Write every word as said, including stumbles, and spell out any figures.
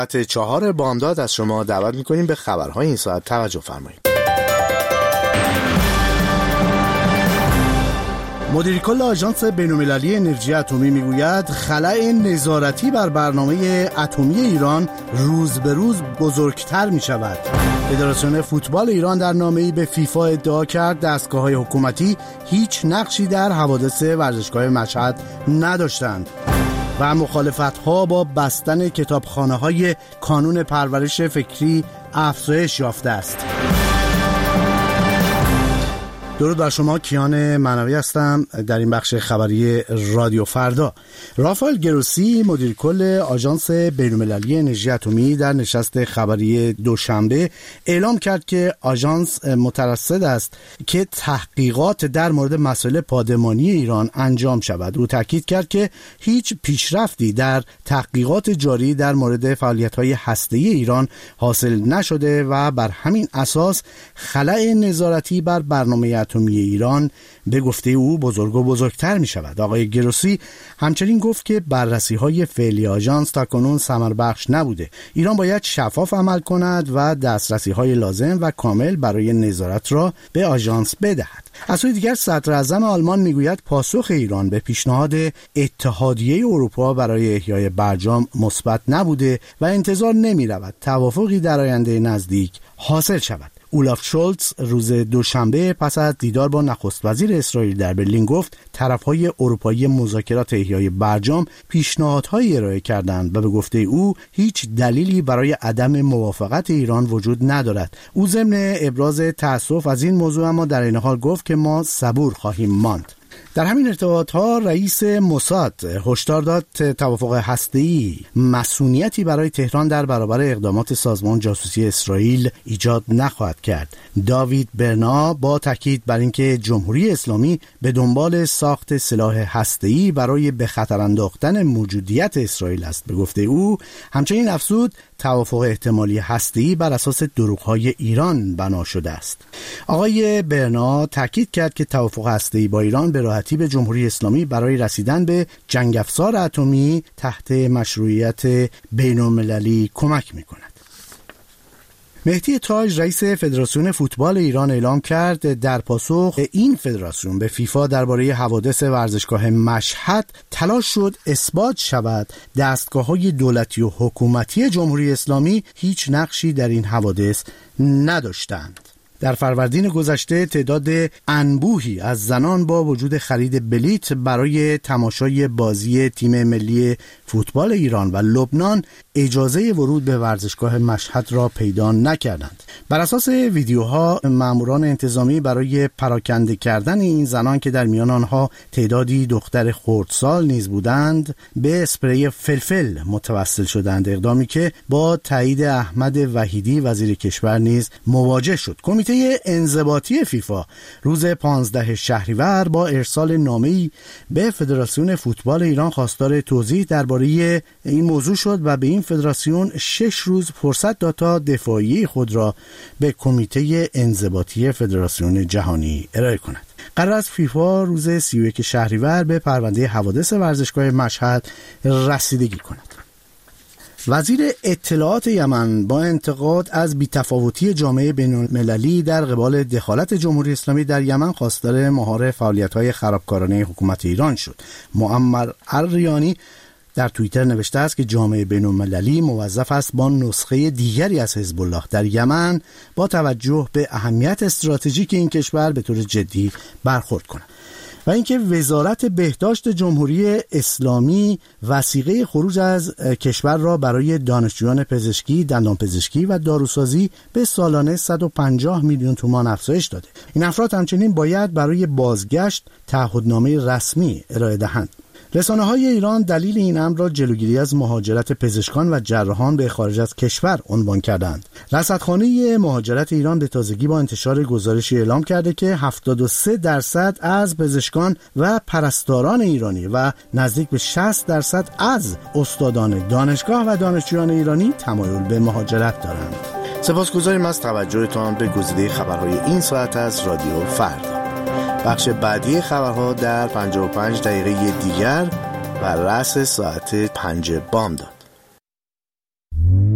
ساعت چهار بامداد از شما دعوت می‌کنیم به خبرهای این ساعت توجه فرمایید. مدیر کل آژانس بین‌المللی انرژی اتمی میگوید خلأ نظارتی بر برنامه اتمی ایران روز به روز بزرگتر می شود. فدراسیون فوتبال ایران در نامه‌ای به فیفا ادعا کرد دستگاه‌های حکومتی هیچ نقشی در حوادث ورزشگاه مشهد نداشتند و مخالفت‌ها با بستن کتابخانه‌های کانون پرورش فکری افزایش یافته است. درود بر شما، کیان معنوی هستم در این بخش خبری رادیو فردا. رافائل گروسی مدیر کل آژانس بین‌المللی انرژی اتمی در نشست خبری دوشنبه اعلام کرد که آژانس مترصد است که تحقیقات در مورد مسائل پادمانی ایران انجام شود. او تاکید کرد که هیچ پیشرفتی در تحقیقات جاری در مورد فعالیت‌های هسته‌ای ایران حاصل نشده و بر همین اساس خلأ نظارتی بر برنامه اتمی ایران به گفته او بزرگ و بزرگتر می شود. آقای گروسی همچنین گفت که بررسی های فعلی آژانس تاکنون ثمر بخش نبوده. ایران باید شفاف عمل کند و دسترسی های لازم و کامل برای نظارت را به آژانس بدهد. از سوی دیگر صدر اعظم آلمان میگوید پاسخ ایران به پیشنهاد اتحادیه اروپا برای احیای برجام مثبت نبوده و انتظار نمی رود توافقی در آینده نزدیک حاصل شود. اولاف شولتز روز دوشنبه پس از دیدار با نخست وزیر اسرائیل در برلین گفت طرف‌های اروپایی مذاکرات احیای برجام پیشنهادهایی ارائه کردند و به گفته او هیچ دلیلی برای عدم موافقت ایران وجود ندارد. او ضمن ابراز تأسف از این موضوع اما در این حال گفت که ما صبور خواهیم ماند. در همین ارتباطات رئیس موساد هشدار داد توافق هسته‌ای مسئولیتی برای تهران در برابر اقدامات سازمان جاسوسی اسرائیل ایجاد نخواهد کرد. داوید برنا با تاکید بر اینکه جمهوری اسلامی به دنبال ساخت سلاح هسته‌ای برای به خطر انداختن موجودیت اسرائیل است. به گفته او همچنین افزود توافق احتمالی هسته‌ای بر اساس دروغ‌های ایران بنا شده است. آقای برنا تاکید کرد که توافق هسته‌ای با ایران به راحتی به جمهوری اسلامی برای رسیدن به جنگ افزار اتمی تحت مشروعیت بین‌المللی کمک می‌کند. مهدی تاج رئیس فدراسیون فوتبال ایران اعلام کرد در پاسخ این فدراسیون به فیفا درباره حوادث ورزشگاه مشهد تلاش شد اثبات شود دستگاه‌های دولتی و حکومتی جمهوری اسلامی هیچ نقشی در این حوادث نداشتند. در فروردین گذشته تعداد انبوهی از زنان با وجود خرید بلیت برای تماشای بازی تیم ملی فوتبال ایران و لبنان اجازه ورود به ورزشگاه مشهد را پیدا نکردند. بر اساس ویدیوها ماموران انتظامی برای پراکنده کردن این زنان که در میان آنها تعدادی دختر خردسال نیز بودند به اسپری فلفل متوسل شدند، اقدامی که با تایید احمد وحیدی وزیر کشور نیز مواجه شد. کمیته انضباطی فیفا روز پانزده شهریور با ارسال نامه‌ای به فدراسیون فوتبال ایران خواستار توضیح درباره این موضوع شد و به این فدراسیون شش روز فرصت داد تا دفاعیه خود را به کمیته انضباطی فدراسیون جهانی ارائه کند. قرار است فیفا روز سی و یک شهریور به پرونده حوادث ورزشگاه مشهد رسیدگی کند. وزیر اطلاعات یمن با انتقاد از بی‌تفاوتی جامعه بین‌المللی در قبال دخالت جمهوری اسلامی در یمن خواستار مهار فعالیت‌های خرابکارانه حکومت ایران شد. معمر الریانی در توییتر نوشته است که جامعه بین‌المللی موظف است با نسخه دیگری از حزب الله در یمن با توجه به اهمیت استراتژیک این کشور به طور جدی برخورد کند. و اینکه وزارت بهداشت جمهوری اسلامی وثیقه خروج از کشور را برای دانشجویان پزشکی، دندانپزشکی و داروسازی به سالانه صد و پنجاه میلیون تومان افزایش داده. این افراد همچنین باید برای بازگشت تعهدنامه رسمی ارائه دهند. رسانه‌های ایران دلیل این امر را جلوگیری از مهاجرت پزشکان و جراحان به خارج از کشور عنوان کردند. رصدخانه مهاجرت ایران به تازگی با انتشار گزارشی اعلام کرده که هفتاد و سه درصد از پزشکان و پرستاران ایرانی و نزدیک به شصت درصد از استادان دانشگاه و دانشجویان ایرانی تمایل به مهاجرت دارند. سپاسگزاریم از توجهتان به گزیده خبرهای این ساعت از رادیو فردا. بخش بعدی خبرها در پنجاه و پنج دقیقه دیگر و رأس ساعت پنج بامداد.